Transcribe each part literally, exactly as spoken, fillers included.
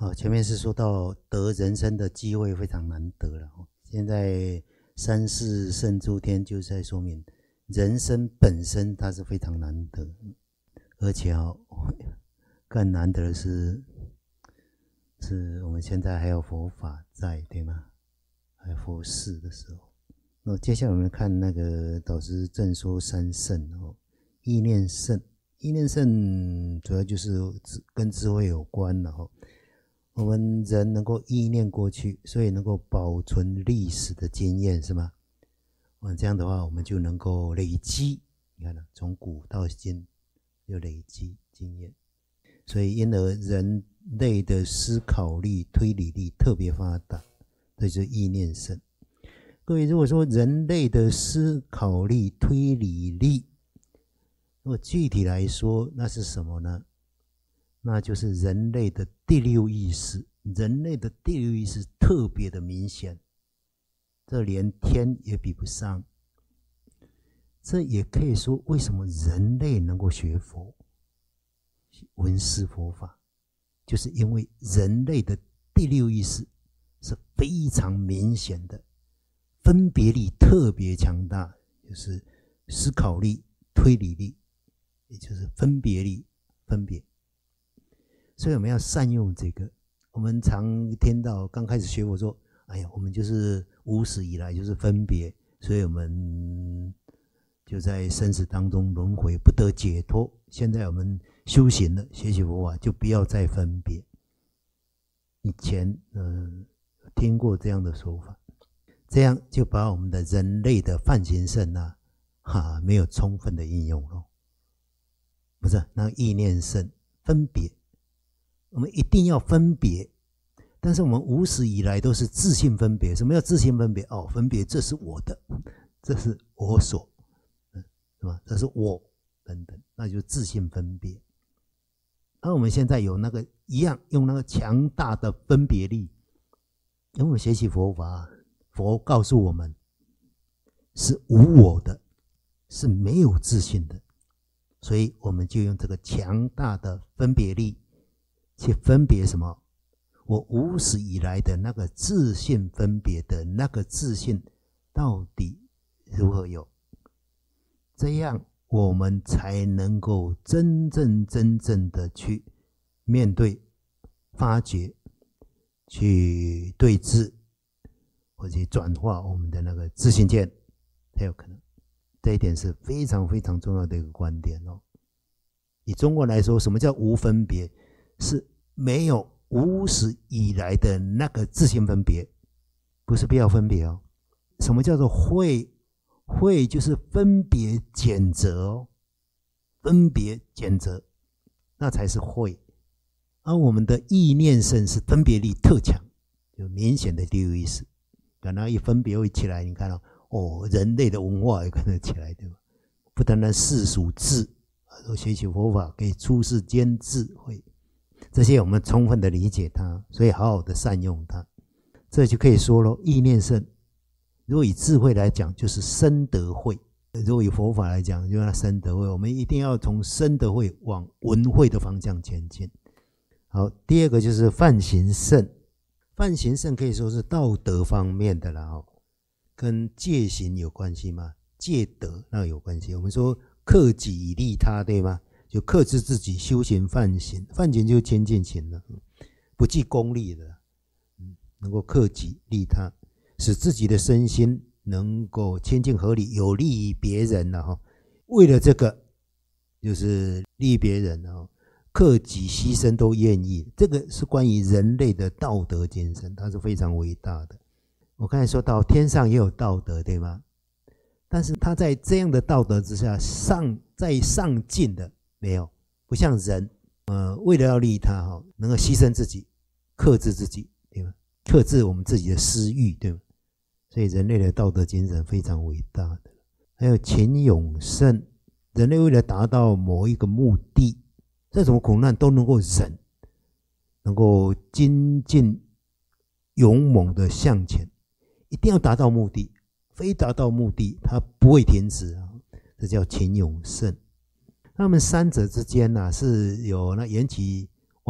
好，前面是说到得人生的机会非常难得了，现在三世圣诸天就是在说明人生本身它是非常难得，而且啊，更难得的是，是我们现在还有佛法在，对吗？还有佛事的时候。那接下来我们看那个导师正说三圣哦，意念圣，意念圣主要就是跟智慧有关的哦。我们人能够意念过去，所以能够保存历史的经验，是吗？这样的话，我们就能够累积。你看，从古到今，有累积经验，所以因而人类的思考力、推理力特别发达，这就是意念圣。各位，如果说人类的思考力、推理力，如果具体来说，那是什么呢？那就是人类的第六意识，人类的第六意识特别的明显，这连天也比不上。这也可以说，为什么人类能够学佛、闻思佛法，就是因为人类的第六意识是非常明显的，分别力特别强大，就是思考力、推理力，也就是分别力、分别。所以我们要善用这个。我们常听到刚开始学佛说，哎呀，我们就是无始以来就是分别，所以我们就在生死当中轮回，不得解脱。现在我们修行了，学习佛法，就不要再分别。以前呃听过这样的说法，这样就把我们的人类的梵行圣啊，哈，没有充分的应用了。不是，那意念圣分别。我们一定要分别，但是我们无始以来都是自性分别。什么叫自性分别？哦，分别这是我的，这是我所，是吧？这是我等等，那就是自性分别。而我们现在有那个一样，用那个强大的分别力，因为我们学习佛法，佛告诉我们是无我的，是没有自性的，所以我们就用这个强大的分别力去分别什么？我无始以来的那个自性分别的那个自性到底如何有？这样我们才能够真正真正的去面对、发掘、去对治，或者转化我们的那个自性见，才有可能。这一点是非常非常重要的一个观点哦。以中国来说，什么叫无分别？是没有无始以来的那个自性分别，不是不要分别哦。什么叫做慧？慧就是分别检则哦，分别检则，那才是慧。而我们的意念圣是分别力特强，有明显的第六意识。等到一分别会起来，你看到哦，人类的文化也跟着起来，对吧？不单单世俗智，学习佛法可以出世间智慧。这些我们充分的理解它，所以好好的善用它，这就可以说了，意念圣，如果以智慧来讲，就是生德慧；如果以佛法来讲，就是生德慧。我们一定要从生德慧往闻慧的方向前进。好，第二个就是梵行圣，梵行圣可以说是道德方面的啦，哦，跟戒行有关系吗？戒德那有关系。我们说克己以利他，对吗？就克制自己，修行梵行，梵行就是清净行了，不计功利的，能够克己利他，使自己的身心能够清净合理，有利于别人了哈。为了这个，就是利益别人了，克己牺牲都愿意。这个是关于人类的道德精神，它是非常伟大的。我刚才说到天上也有道德，对吗？但是他在这样的道德之下，上在上进的。没有，不像人，呃，为了要利他哈，能够牺牲自己，克制自己，对吗？克制我们自己的私欲，对吗？所以人类的道德精神非常伟大的。还有勤勇胜，人类为了达到某一个目的，再怎么苦难都能够忍，能够精进勇猛的向前，一定要达到目的，非达到目的他不会停止啊，这叫勤勇胜。他们三者之间呢、啊、是有那缘起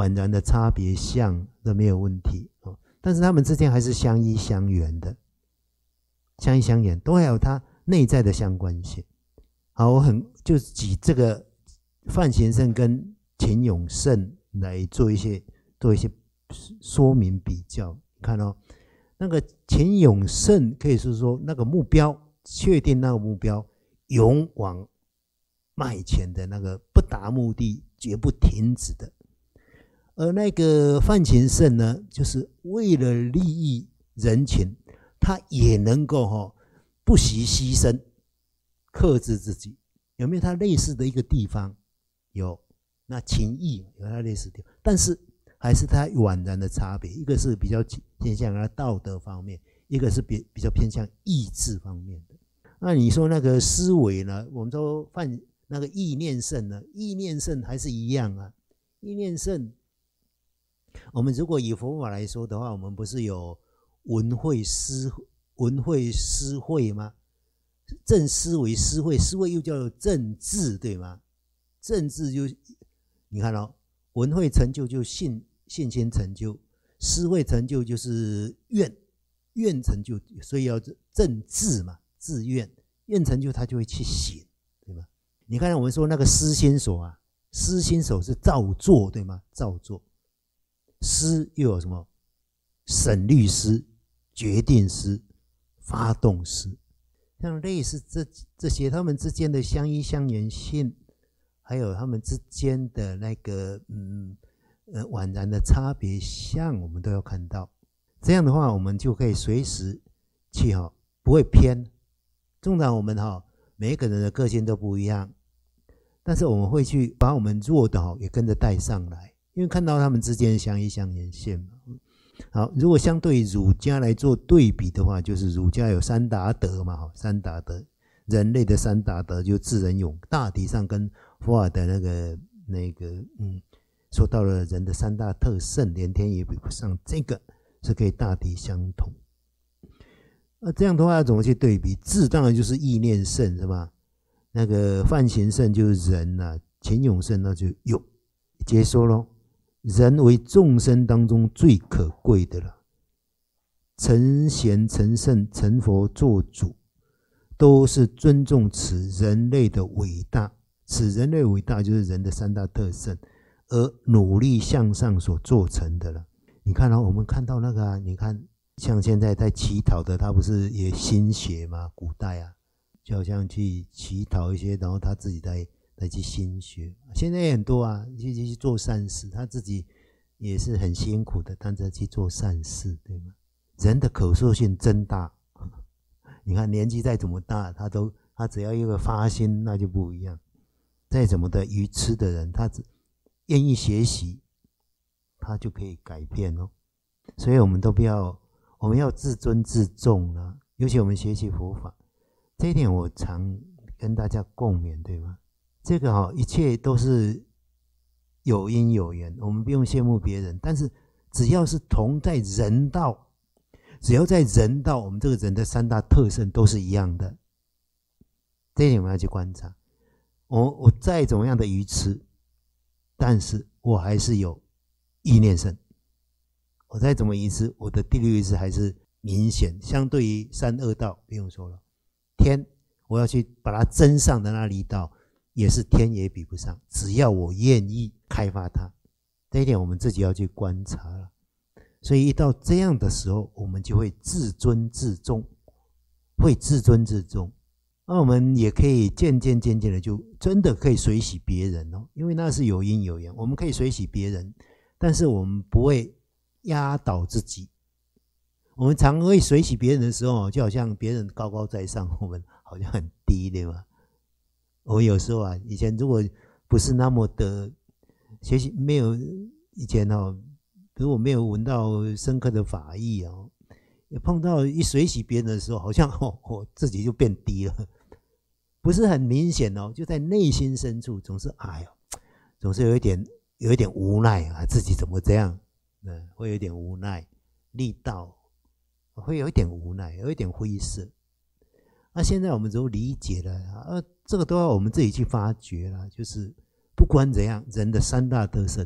宛然的差别相都没有问题哦，但是他们之间还是相依相缘的，相依相缘都还有它内在的相关性。好，我很就举这个范闲圣跟钱永胜来做一些做一些说明比较。你看哦，那个钱永胜可以是说那个目标，确定那个目标，勇往迈前的那个不达目的绝不停止的。而那个范闲圣呢，就是为了利益人群，他也能够哈不惜牺牲，克制自己。有没有他类似的一个地方？有。那情义有他类似的，但是还是他宛然的差别。一个是比较偏向他道德方面，一个是比比较偏向意志方面的。那你说那个思维呢？我们说范那个意念圣呢？意念圣还是一样啊。意念圣，我们如果以佛法来说的话，我们不是有文慧思文慧思慧吗？正思维思慧，思维又叫做正智，对吗？正智就你看哦，文慧成就就信信心成就，思慧成就就是愿愿成就，所以要正智嘛，自愿愿成就，他就会去行，对吗？你看我们说那个思心所啊，思心所是造作，对吗？造作，思又有什么？审虑思、决定思、发动思，像类似这这些，他们之间的相依相缘性。还有他们之间的那个嗯呃宛然的差别相，我们都要看到。这样的话，我们就可以随时去哈，不会偏。纵然我们哈每一个人的个性都不一样，但是我们会去把我们弱的哈也跟着带上来，因为看到他们之间的相依相缘线嘛。好，如果相对儒家来做对比的话，就是儒家有三达德嘛，三达德，人类的三达德就智仁勇，大体上跟佛法的那个那个嗯，说到了人的三大特性，连天也比不上，这个是可以大体相同。那这样的话要怎么去对比？智当然就是意念圣，是吧？那个范闲圣就是人啊，钱永胜那就有。解说咯，人为众生当中最可贵的了。成贤、成圣、成佛做主，都是尊重此人类的伟大。此人类伟大就是人的三大特性，而努力向上所做成的了。你看哦，我们看到那个啊，你看像现在在乞讨的，他不是也新学吗？古代啊，就好像去乞讨一些，然后他自己再再去新学。现在也很多啊，去去做善事，他自己也是很辛苦的，但是去做善事，对吗？人的可塑性真大。你看年纪再怎么大，他都他只要一个发心，那就不一样。再怎么的愚痴的人，他只愿意学习，他就可以改变哦。所以我们都不要，我们要自尊自重啊。尤其我们学习佛法，这一点我常跟大家共勉，对吗？这个哈、哦，一切都是有因有缘，我们不用羡慕别人，但是只要是同在人道，只要在人道，我们这个人的三大特性都是一样的。这一点我们要去观察。我我再怎么样的愚痴，但是我还是有意念圣。我再怎么愚痴，我的第六意识还是明显。相对于三恶道，不用说了，天我要去把它增上的那力道，也是天也比不上。只要我愿意开发它，这一点我们自己要去观察了。所以一到这样的时候，我们就会自尊自重，会自尊自重。那我们也可以渐渐渐渐的就真的可以随喜别人哦，因为那是有因有缘，我们可以随喜别人，但是我们不会压倒自己。我们常会随喜别人的时候，就好像别人高高在上，我们好像很低，对吗？我有时候啊，以前如果不是那么的学习，没有以前哦，如果没有闻到深刻的法义哦，碰到一随喜别人的时候，好像哦，我自己就变低了，不是很明显哦，就在内心深处总是哎呦，总是有一点有一点无奈啊，自己怎么这样？嗯，会有一点无奈，力道会有一点无奈，有一点灰色。那现在我们都理解了啊，这个都要我们自己去发掘了。就是不管怎样，人的三大特性，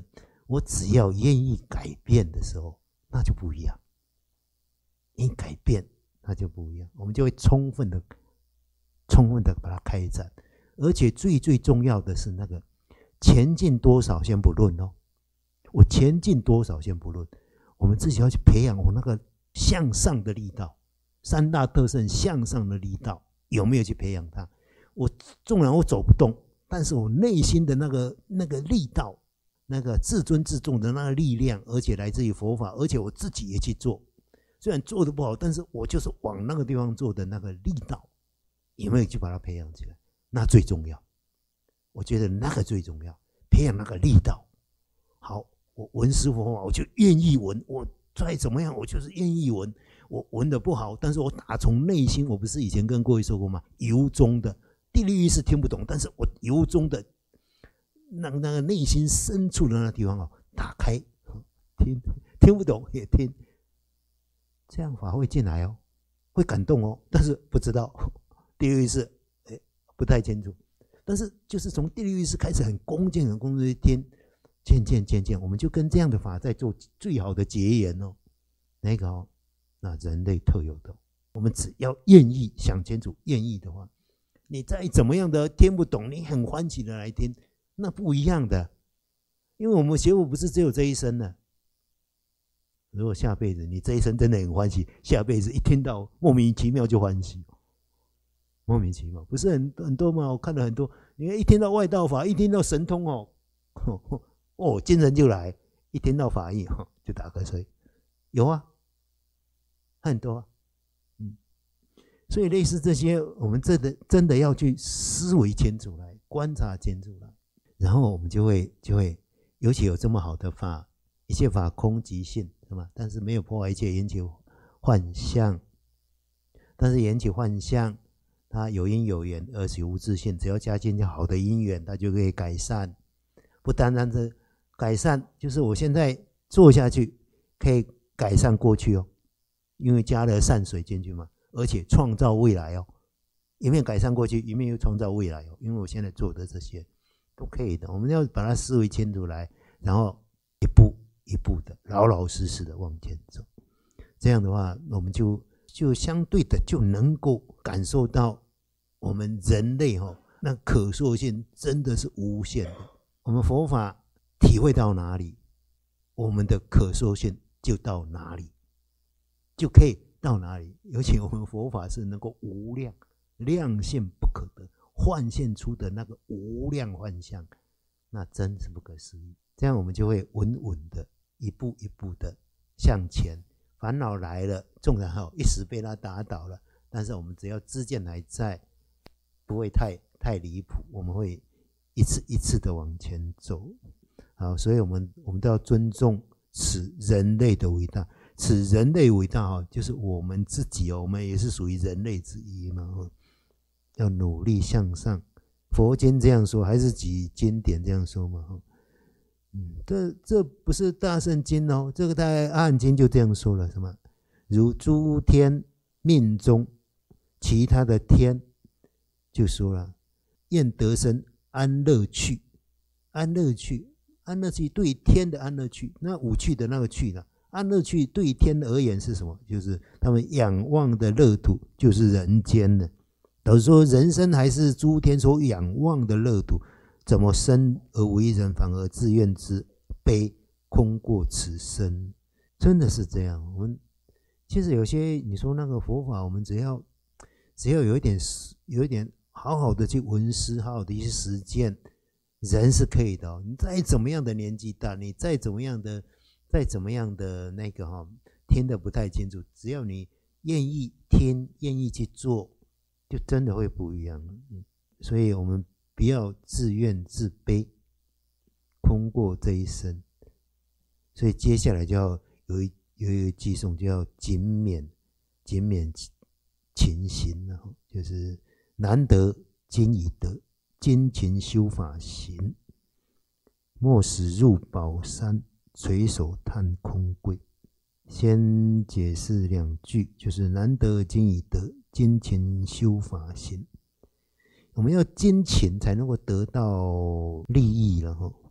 我只要愿意改变的时候，那就不一样。愿意改变，那就不一样，我们就会充分的、充分的把它开展。而且最最重要的是那个前进多少先不论哦，我前进多少先不论，我们自己要去培养我那个向上的力道，三大特胜向上的力道有没有去培养它？我纵然我走不动，但是我内心的那个那个力道，那个自尊自重的那个力量，而且来自于佛法，而且我自己也去做，虽然做得不好，但是我就是往那个地方做的那个力道，有没有去把它培养起来？那最重要，我觉得那个最重要，培养那个力道。好，我闻师佛法，我就愿意闻，我再怎么样，我就是愿意闻。我闻的不好，但是我打从内心，我不是以前跟各位说过吗？由衷的，地理意识听不懂，但是我由衷的，让那个内心深处的那个地方哦，打开听，听不懂也听，这样法会进来哦，会感动哦，但是不知道地理意识，哎，不太清楚。但是就是从地理意识开始，很恭敬、很恭敬的听，渐渐渐渐，我们就跟这样的法在做最好的结缘哦。那个哦，那人类特有的，我们只要愿意想清楚，愿意的话，你再怎么样的听不懂，你很欢喜的来听，那不一样的。因为我们学佛不是只有这一生的。如果下辈子你这一生真的很欢喜，下辈子一听到莫名其妙就欢喜，莫名其妙，不是很很多吗？我看了很多，你看一听到外道法，一听到神通哦，哦，精神就来；一听到法义就打瞌睡，有啊，很多啊，嗯，所以类似这些，我们真的真的要去思维清楚来，观察清楚来，然后我们就会就会，尤其有这么好的法，一切法空即性，是吗？但是没有破坏一切，缘起幻象，但是缘起幻象，它有因有缘，而且无自性，只要加进好的因缘，它就可以改善。不单单是改善，就是我现在做下去可以改善过去哦，因为加了善水进去嘛，而且创造未来哦，一面改善过去，一面又创造未来哦。因为我现在做的这些都可以的，我们要把它思维清楚来，然后一步一步的老老实实的往前走。这样的话，我们就就相对的就能够感受到我们人类哈、哦、那可塑性真的是无限的。我们佛法体会到哪里，我们的可塑性就到哪里，就可以到哪里。尤其我们佛法是能够无量，量性不可得，幻现出的那个无量幻象，那真是不可思议。这样我们就会稳稳的一步一步的向前。烦恼来了，纵然好一时被它打倒了，但是我们只要知见还在，不会太太离谱，我们会一次一次的往前走。好，所以我们我们都要尊重此人类的伟大。此人类伟大哈，就是我们自己哦，我们也是属于人类之一嘛。要努力向上，佛经这样说，还是几经典这样说嘛？嗯，这这不是大圣经哦，这个在阿含经就这样说了，什么？如诸天命中，其他的天就说了，愿得生安乐趣，安乐趣，安乐趣对天的安乐趣，那五趣的那个趣呢？安乐趣对天而言是什么？就是他们仰望的乐土，就是人间的。老实说，人生还是诸天所仰望的乐土。怎么生而为人，反而自怨之悲，空过此生？真的是这样。我们其实有些你说那个佛法，我们只要只要有一点有一点好好的去闻思，好好的去实践，人是可以的哦。你再怎么样的年纪大，你再怎么样的再怎么样的那个哈、哦，听得不太清楚，只要你愿意听，愿意去做，就真的会不一样。嗯，所以我们不要自怨自悲，空过这一生。所以接下来就要有一有一个偈颂，叫谨勉谨勉勤行，就是难得今已得，精勤修法行，莫使入宝山，垂手叹空贵。先解释两句，就是难得今已得，精勤修法行。我们要精勤才能够得到利益了哈。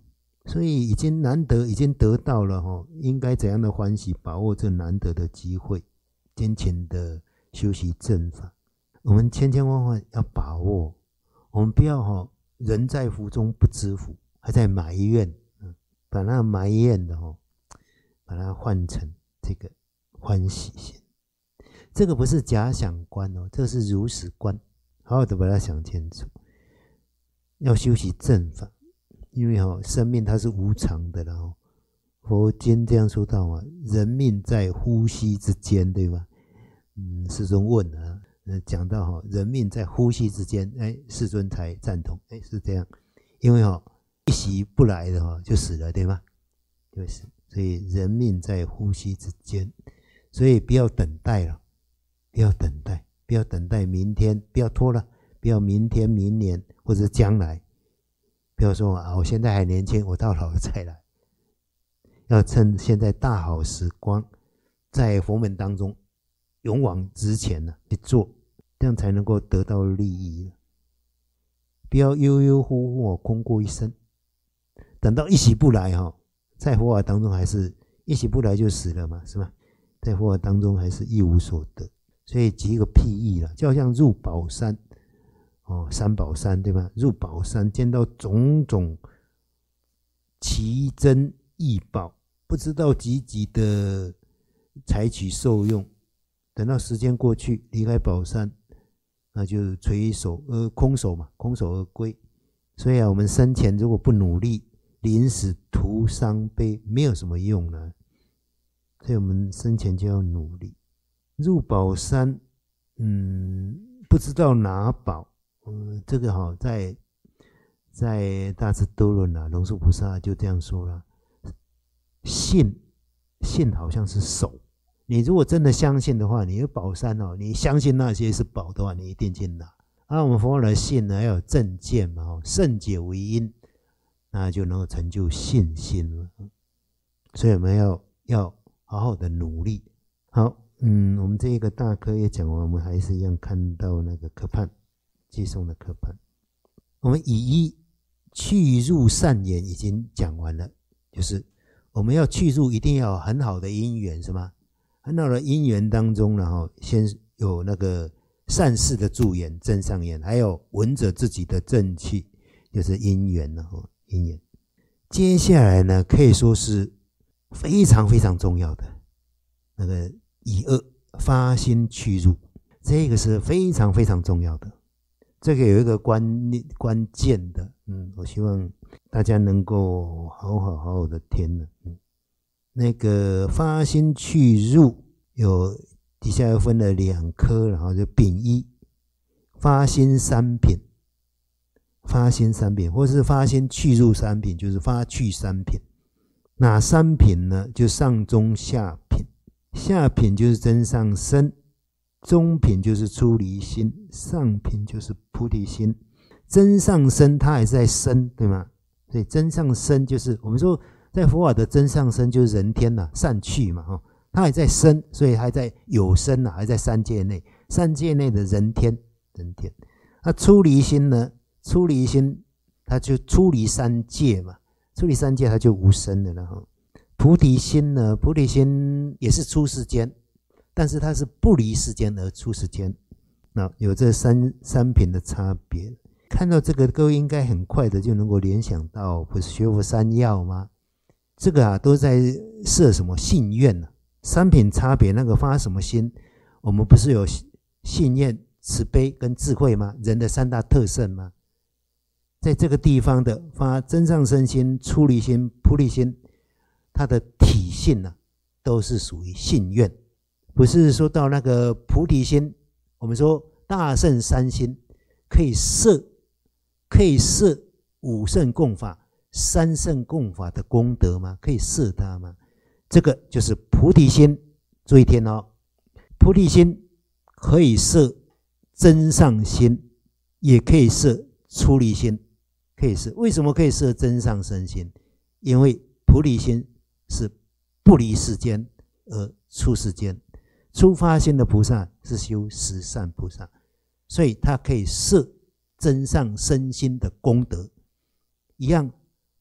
所以已经难得，已经得到了哈，应该怎样的欢喜，把握这难得的机会，坚勤的修习正法。我们千千万万要把握，我们不要哈，人在福中不知福，还在埋怨，把那埋怨的哈，把它换成这个欢喜心。这个不是假想观哦，这是如实观，好好的把它想清楚。要修习正法。因为哦，生命它是无常的了哦。佛经这样说到啊，人命在呼吸之间，对吧？嗯，世尊问啊，呃，讲到哈，人命在呼吸之间，哎，世尊才赞同，哎，是这样。因为哦，一息不来的哈，就死了，对吗？就是，所以人命在呼吸之间，所以不要等待了，不要等待，不要等待明天，不要拖了，不要明天、明年或者将来。不要说啊，我现在还年轻，我到老了再来。要趁现在大好时光，在佛门当中勇往直前呢去做，这样才能够得到利益。不要悠悠忽忽空过一生，等到一息不来哈，在佛法当中还是一息不来就死了嘛，是吧？在佛法当中还是一无所得，所以举一个譬喻了，就好像入宝山。哦，三宝山对吧？入宝山见到种种奇珍异宝，不知道积极的采取受用。等到时间过去，离开宝山，那就垂手呃空手嘛，空手而归。所以啊，我们生前如果不努力，临死徒伤悲，没有什么用呢。所以我们生前就要努力。入宝山，嗯，不知道拿宝。嗯，这个哈、哦，在在大智度论啊，龙树菩萨就这样说了。信信好像是手，你如果真的相信的话，你有宝山哦，你相信那些是宝的话，你一定去拿。啊，我们佛法的信呢，要有正见嘛，哦，圣解为因，那就能够成就信心了。所以我们要要好好的努力。好，嗯，我们这一个大课也讲完，我们还是一样看到那个科判。寄送的课本，我们以一去入善缘已经讲完了，就是我们要去入，一定要有很好的因缘，是吗？很好的因缘当中呢，哈，先有那个善事的助缘、正上缘，还有闻者自己的正气，就是因缘了，哈，因缘。接下来呢，可以说是非常非常重要的那个以二发心去入，这个是非常非常重要的。这个有一个关关键的，嗯，我希望大家能够好好好好的听了，嗯，那个发心去入有底下又分了两科，然后就品一，发心三品，发心三品，或是发心去入三品，就是发去三品。哪三品呢？就上中下品，下品就是真上身。中品就是出离心，上品就是菩提心。真上身它还是在身，对吗？所以真上身就是我们说在佛法的真上身就是人天呐，善趣嘛，哈，它还在身，所以还在有身呐，还在三界内，三界内的人天，人天。那出离心呢？出离心它就出离三界嘛，出离三界它就无身了了哈。菩提心呢？菩提心也是出世间。但是它是不离世间而出世间，那有这三三品的差别。看到这个，各位应该很快的就能够联想到，不是学佛三要吗？这个啊，都在设什么信愿呢、啊？三品差别，那个发什么心？我们不是有信愿、慈悲跟智慧吗？人的三大特色吗？在这个地方的发真上身心、出离心、菩提心，它的体性呢、啊，都是属于信愿。不是说到那个菩提心，我们说大圣三心可以摄，可以摄五圣共法、三圣共法的功德吗？可以摄它吗？这个就是菩提心。注意听哦，菩提心可以摄真上心，也可以摄出离心，可以摄。为什么可以摄真上身心？因为菩提心是不离世间而出世间。出发心的菩萨是修十善菩萨，所以他可以摄真上身心的功德。一样，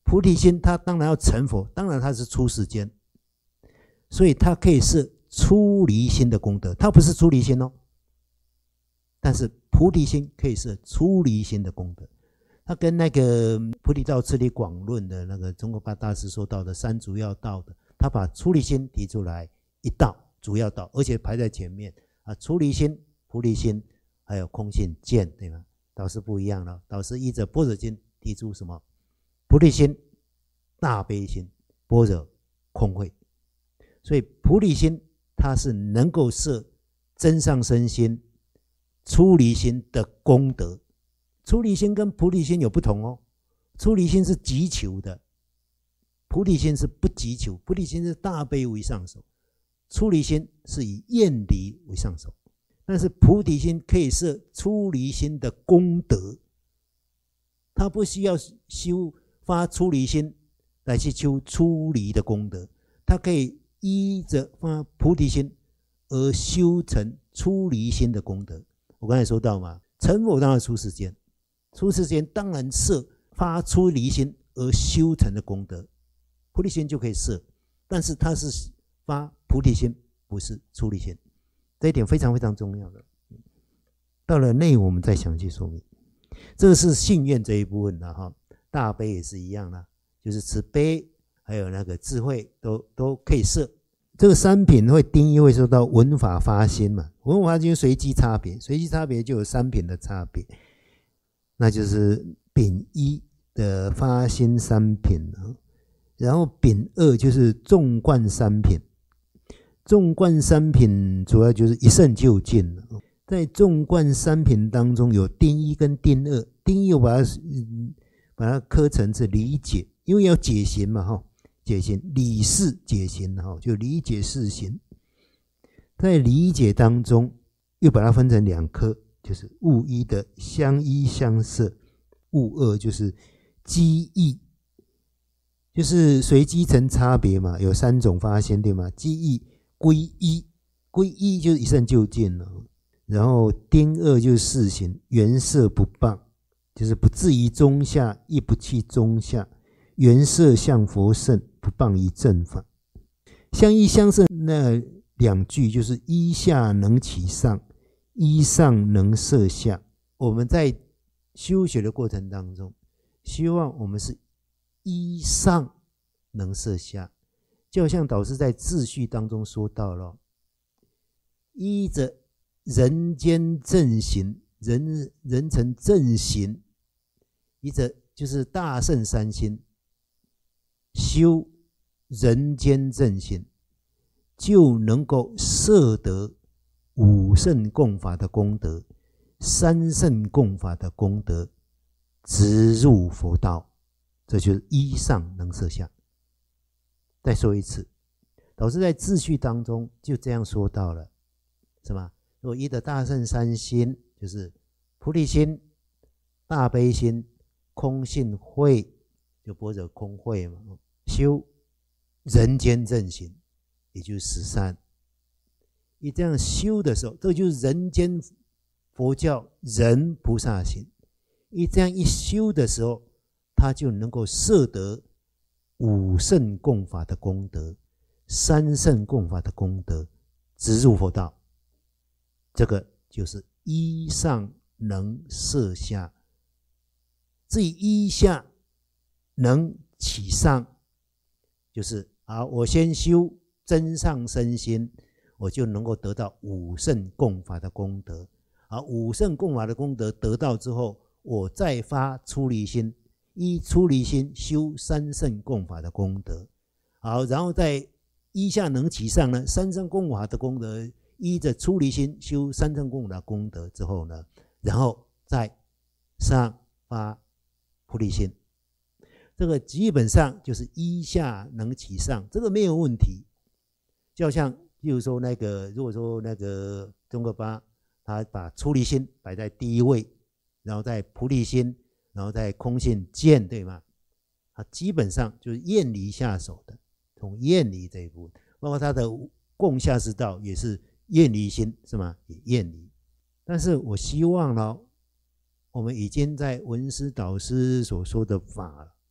菩提心它当然要成佛，当然它是出世间，所以它可以是出离心的功德，它不是出离心哦，但是菩提心可以是出离心的功德。它跟那个菩提道次第广论的那个中国八大师说到的三主要道的，他把出离心提出来一道主要道，而且排在前面啊，出离心、菩提心还有空性见，对吗？导师不一样了，导师依着般若经提出什么？菩提心、大悲心、般若、空慧。所以菩提心它是能够摄真上身心、出离心的功德。出离心跟菩提心有不同哦，出离心是急求的，菩提心是不急求，菩提心是大悲为上手，出离心是以厌离为上手。但是菩提心可以摄出离心的功德，它不需要修发出离心来去修出离的功德，它可以依着发菩提心而修成出离心的功德。我刚才说到嘛，成佛当然出世间，出世间当然摄发出离心而修成的功德，菩提心就可以摄，但是它是发菩提心，不是出离心，这一点非常非常重要的。到了内我们再详细说明。这个是信愿这一部分的哈，大悲也是一样啦，就是慈悲还有那个智慧都都可以摄。这个三品会定义会说到闻法发心嘛，闻法发心随机差别，随机差别就有三品的差别，那就是品一的发心三品，然后品二就是纵贯三品。纵贯三品主要就是一圣就近，在纵贯三品当中有定一跟定二，定一我把它、嗯、把它刻成是理解，因为要解行嘛哈，解行理事解行哈，就理解事行。在理解当中又把它分成两科，就是物一的相依相摄，物二就是机异，就是随机成差别嘛，有三种发现对吗？机异归一，归一就是一圣就近了。然后丁二就是事行，原色不谤，就是不至于中下，亦不弃中下，原色向佛圣，不谤于正法。相依相摄那两句就是依下能起上，依上能摄下。我们在修学的过程当中，希望我们是依上能摄下，就好像导师在秩序当中说到了，依着人间正行，人人成正行，依着就是大圣三心，修人间正行，就能够摄得五圣共法的功德，三圣共法的功德，直入佛道。这就是依上能摄下。再说一次，导师在秩序当中就这样说到了，是吗？如果依的大圣三心，就是菩提心、大悲心、空性慧，就般若空慧嘛，修人间正行，也就是十三。你这样修的时候，这就是人间佛教人菩萨行。你这样一修的时候，他就能够摄得五圣共法的功德，三圣共法的功德，直入佛道。这个就是依上能摄下。至于依下能起上，就是啊，我先修真上身心，我就能够得到五圣共法的功德。啊，五圣共法的功德得到之后，我再发出离心，依出离心修三圣共法的功德。好，然后在依下能起上呢，三圣共法的功德，依着出离心修三圣共法的功德之后呢，然后再上发菩提心。这个基本上就是依下能起上，这个没有问题。就好像例如说那个，如果说那个中国八他把出离心摆在第一位，然后在菩提心，然后在空性见，对吗？他基本上就是厌离下手的，从厌离这一部分，包括他的共下士道也是厌离心，是吗？也厌离。但是我希望呢，我们已经在文思导师所说的法了，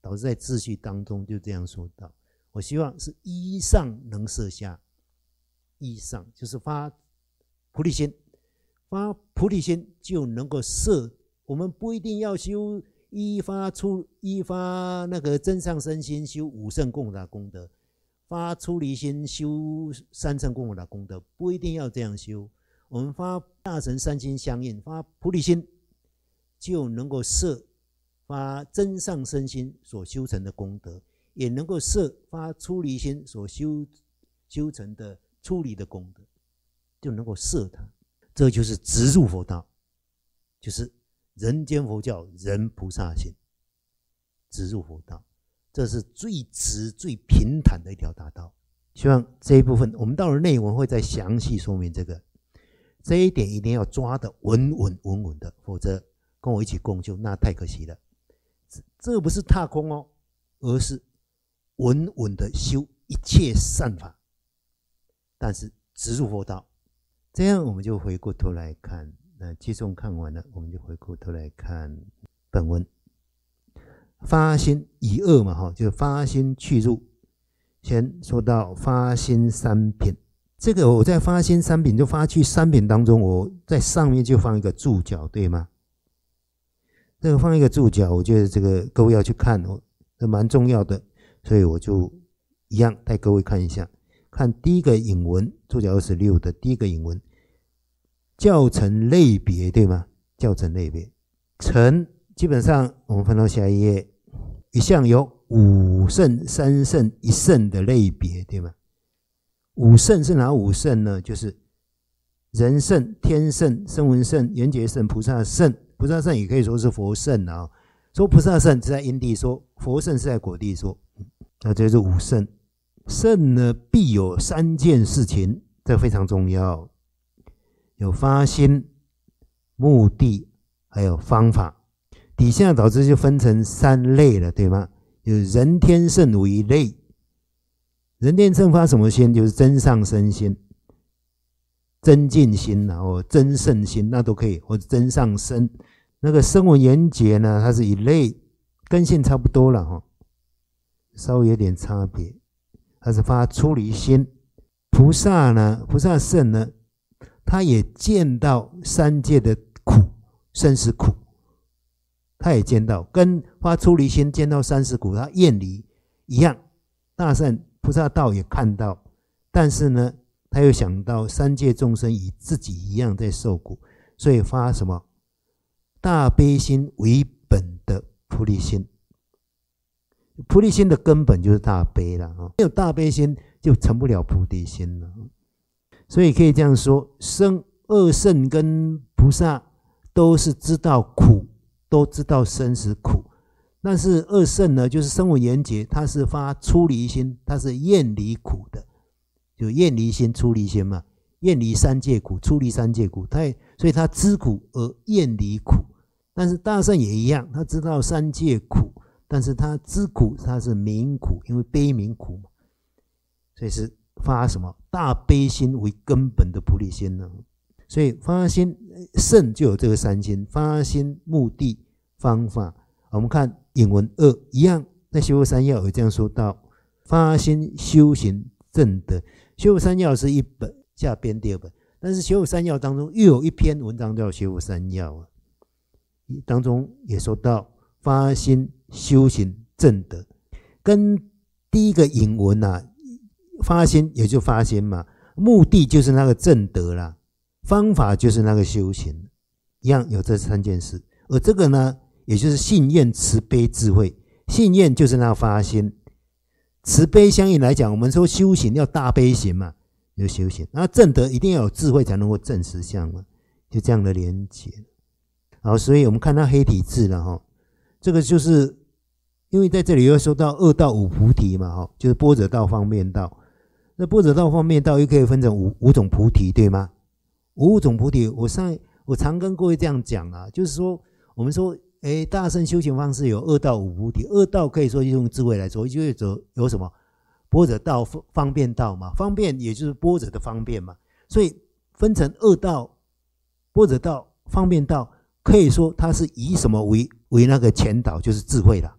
导致在秩序当中就这样说到。我希望是依上能摄下，依上就是发菩提心，发菩提心就能够摄。我们不一定要修依发出依发那个真上身心，修五圣供达功德，发出离心修三乘供达功德，不一定要这样修。我们发大乘三心相应，发菩提心就能够摄发真上身心所修成的功德，也能够摄发出离心所修修成的出离的功德，就能够摄它。这就是直入佛道，就是人间佛教人菩萨行，直入佛道，这是最直最平坦的一条大道。希望这一部分我们到了内文会再详细说明这个，这一点一定要抓得稳稳稳稳的，否则跟我一起共修那太可惜了。这不是踏空哦，而是稳稳的修一切善法，但是直入佛道。这样我们就回过头来看，那接诵看完了，我们就回过头来看本文。发心以恶嘛，就发心去入。先说到发心三品，这个我在发心三品就发去三品当中，我在上面就放一个注脚，对吗？这个放一个注脚，我觉得这个各位要去看哦，这蛮重要的，所以我就一样带各位看一下。看第一个引文，注脚二十六的第一个引文，教程类别，对吗？教程类别，程基本上我们翻到下一页，一向有五圣、三圣、一圣的类别，对吗？五圣是哪五圣呢？就是人圣、天圣、声闻圣、缘觉圣、菩萨圣。菩萨圣也可以说是佛圣啊，说菩萨圣是在因地说，佛圣是在果地说，那这是五圣。圣呢必有三件事情，这非常重要，有发心、目的还有方法。底下导致就分成三类了，对吗？有人天圣为一类，人天圣发什么心？就是真上身心、真净心，然后真圣心，那都可以，或者真上身。那个声闻缘觉呢，它是一类，根性差不多了哈，稍微有点差别。它是发出离心。菩萨呢，菩萨圣呢，他也见到三界的苦，生死苦，他也见到，跟发出离心见到生死苦，他厌离一样。大圣菩萨道也看到，但是呢，他又想到三界众生与自己一样在受苦，所以发什么大悲心为本的菩提心。菩提心的根本就是大悲了，没有大悲心就成不了菩提心了。所以可以这样说，生二圣跟菩萨都是知道苦，都知道生死苦。但是二圣呢，就是声闻缘觉，他是发出离心，他是厌离苦的，就厌离心、出离心嘛，厌离三界苦，出离三界苦，他也所以他知苦而厌离苦。但是大圣也一样，他知道三界苦，但是他知苦，他是悯苦，因为悲悯苦嘛，所以是发什么大悲心为根本的菩提心呢？所以发心圣就有这个三心：发心、目的、方法。我们看引文二一样，在修佛三要有这样说到：发心修行正德。修佛三要是一本，下编第二本，但是修佛三要当中又有一篇文章叫修佛三要啊，当中也说到发心修行正德，跟第一个引文啊，发心也就发心嘛，目的就是那个正德啦，方法就是那个修行，一样有这三件事。而这个呢，也就是信愿、慈悲、智慧。信愿就是那个发心，慈悲相应来讲，我们说修行要大悲行嘛，就修行。那正德一定要有智慧才能够证实相嘛，就这样的连结。好，所以我们看到黑体字了哈，这个就是因为在这里又说到二到五菩提嘛，哈，就是般若道、方便道。那般若道、方便道又可以分成五五种菩提，对吗？五种菩提，我上我常跟各位这样讲啊，就是说我们说，哎，大乘修行方式有二到五菩提，二道可以说用智慧来说，就会有有什么般若道、方便道嘛，方便也就是般若的方便嘛，所以分成二道，般若道、方便道。可以说它是以什么为为那个前导，就是智慧啦，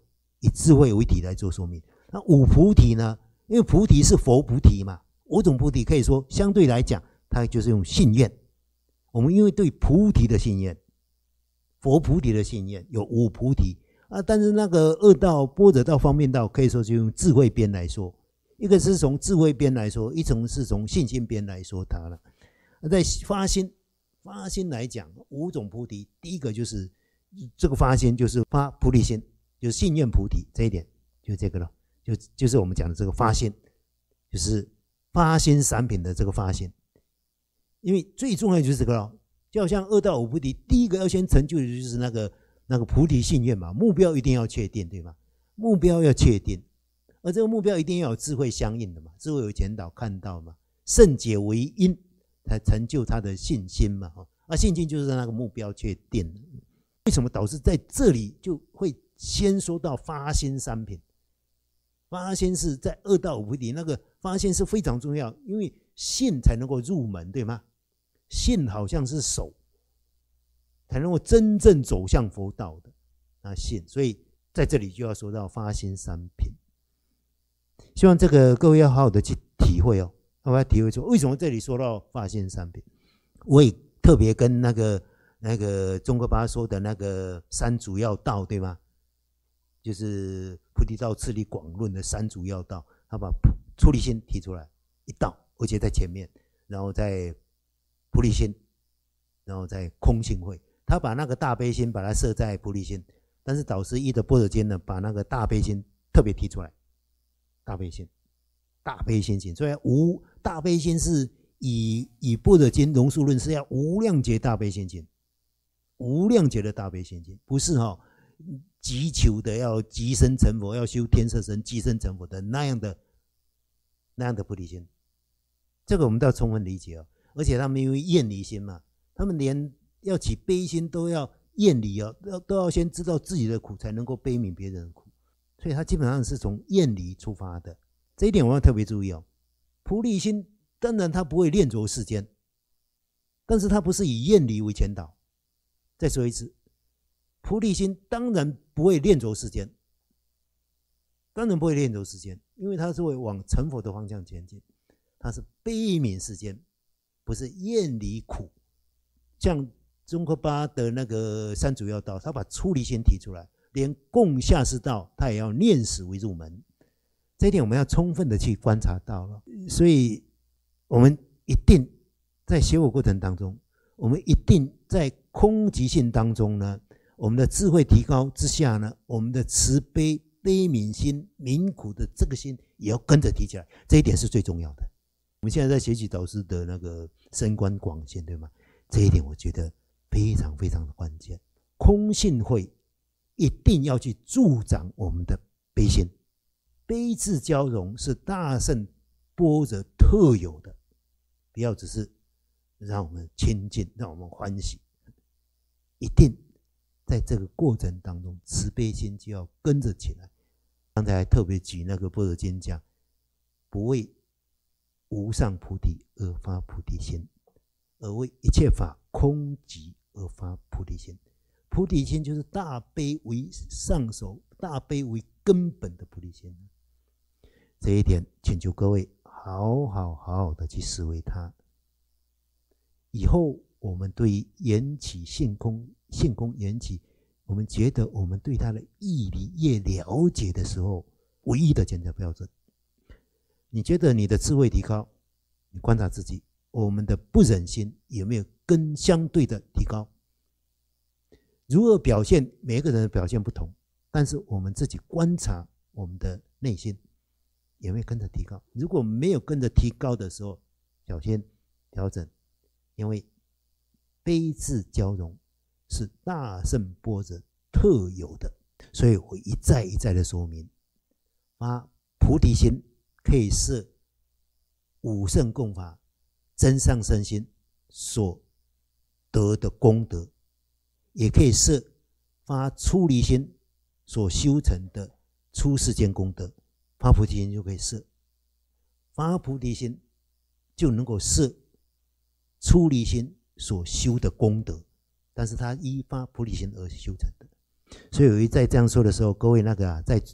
以智慧为体来做说明。那五菩提呢？因为菩提是佛菩提嘛，五种菩提可以说相对来讲，它就是用信愿。我们因为对菩提的信愿，佛菩提的信愿有五菩提啊，但是那个二道、般若道、方便道，可以说就用智慧边来说。一个是从智慧边来说，一种是从信心边来说它了。在发心，发心来讲，五种菩提，第一个就是这个发心，就是发菩提心，就是信愿菩提，这一点就这个了，就就是我们讲的这个发心，就是发心三品的这个发心。因为最重要的就是这个了，就好像二到五菩提，第一个要先成就的就是那个那个菩提信愿嘛，目标一定要确定，对吧？目标要确定。而这个目标一定要有智慧相应的嘛，智慧有前导看到嘛，圣解为因，才成就他的信心嘛。啊，信心就是那个目标确定。为什么导师在这里就会先说到发心三品？发心是在二到五菩提，那个发心是非常重要，因为信才能够入门，对吗？信好像是手，才能够真正走向佛道的那信，所以在这里就要说到发心三品。希望这个各位要好好的去体会哦，好好体会说为什么这里说到发心三品。我也特别跟那个那个宗喀巴说的那个三主要道，对吗？就是菩提道次第广论的三主要道，他把出离心提出来一道，而且在前面，然后在菩提心，然后在空性慧，他把那个大悲心把它设在菩提心，但是导师一的般若经呢，把那个大悲心特别提出来。大悲心，大悲心行，所以无大悲心是以以般若经龙树论是要无量劫大悲心行，无量劫的大悲心行，不是哈、哦、急求的要即身成佛，要修天色身即身成佛的那样的那样的菩提心，这个我们都要充分理解哦。而且他们因为厌离心嘛，他们连要起悲心都要厌离哦，都要先知道自己的苦，才能够悲悯别人的苦。所以他基本上是从厌离出发的，这一点我要特别注意哦。菩提心当然他不会恋着世间，但是他不是以厌离为前导。再说一次，菩提心当然不会恋着世间，当然不会恋着世间，因为他是会往成佛的方向前进，他是悲悯世间，不是厌离苦。像宗喀巴的那个三主要道，他把出离心提出来。连共下士道，他也要念死为入门，这一点我们要充分的去观察到了。所以，我们一定在学佛过程当中，我们一定在空寂性当中呢，我们的智慧提高之下呢，我们的慈悲悲悯心、悯苦的这个心也要跟着提起来，这一点是最重要的。我们现在在学习导师的那个深观广现，对吗？这一点我觉得非常非常的关键。空性慧一定要去助长我们的悲心，悲智交融是大圣般若特有的，不要只是让我们亲近，让我们欢喜，一定在这个过程当中，慈悲心就要跟着起来。刚才还特别举那个般若经讲，不为无上菩提而发菩提心，而为一切法空寂而发菩提心。菩提心就是大悲为上首，大悲为根本的菩提心。这一点，请求各位好好好好的去思维它。以后我们对于缘起性空、性空缘起，我们觉得我们对它的义理越了解的时候，唯一的检测标准，你觉得你的智慧提高，你观察自己，我们的不忍心有没有跟相对的提高？如何表现？每一个人的表现不同，但是我们自己观察我们的内心有没有跟着提高？如果没有跟着提高的时候，小心调整，因为悲智交融是大圣般若特有的，所以我一再一再的说明，发菩提心可以是五圣共法真上身心所得的功德，也可以是发出离心所修成的出世间功德。发菩提心就可以是发菩提心就能够是出离心所修的功德，但是它依发菩提心而修成的。所以我一再这样说的时候，各位那个啊，在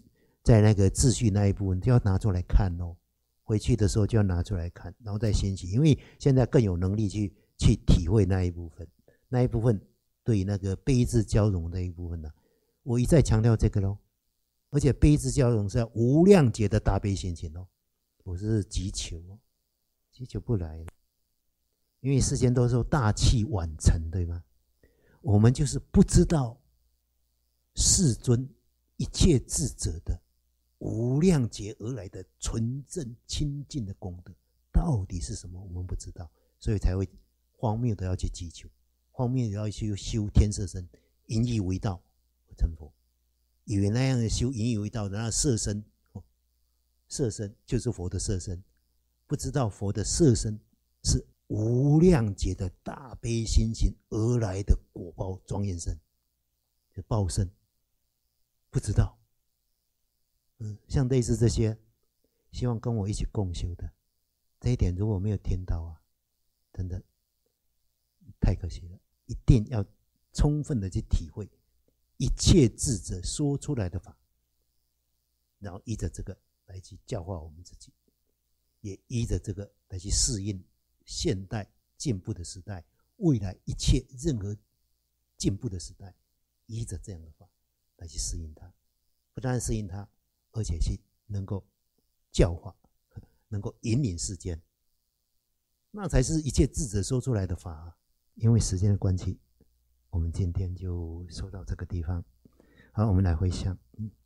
在那个秩序那一部分就要拿出来看哦。回去的时候就要拿出来看，然后再欣喜，因为现在更有能力去去体会那一部分，那一部分对那个悲智交融的一部分呢、啊，我一再强调这个咯。而且悲智交融是无量劫的大悲心情哦，不是急求哦，急求不来，因为世间都说大器晚成，对吗？我们就是不知道世尊一切智者的无量劫而来的纯正清净的功德到底是什么，我们不知道，所以才会荒谬的要去祈求，荒谬的要去修天色身，引以为道成佛，以为那样的修引以为道的那色身，色身就是佛的色身，不知道佛的色身是无量劫的大悲心行而来的果报庄严身，就报身，不知道。嗯，像类似这些，希望跟我一起共修的，这一点如果没有听到啊，真的太可惜了。一定要充分的去体会一切智者说出来的法，然后依着这个来去教化我们自己，也依着这个来去适应现代进步的时代，未来一切任何进步的时代，依着这样的法来去适应它，不但适应它，而且是能够教化，能够引领世间，那才是一切智者说出来的法、啊。因为时间的关系，我们今天就说到这个地方。好，我们来回想。嗯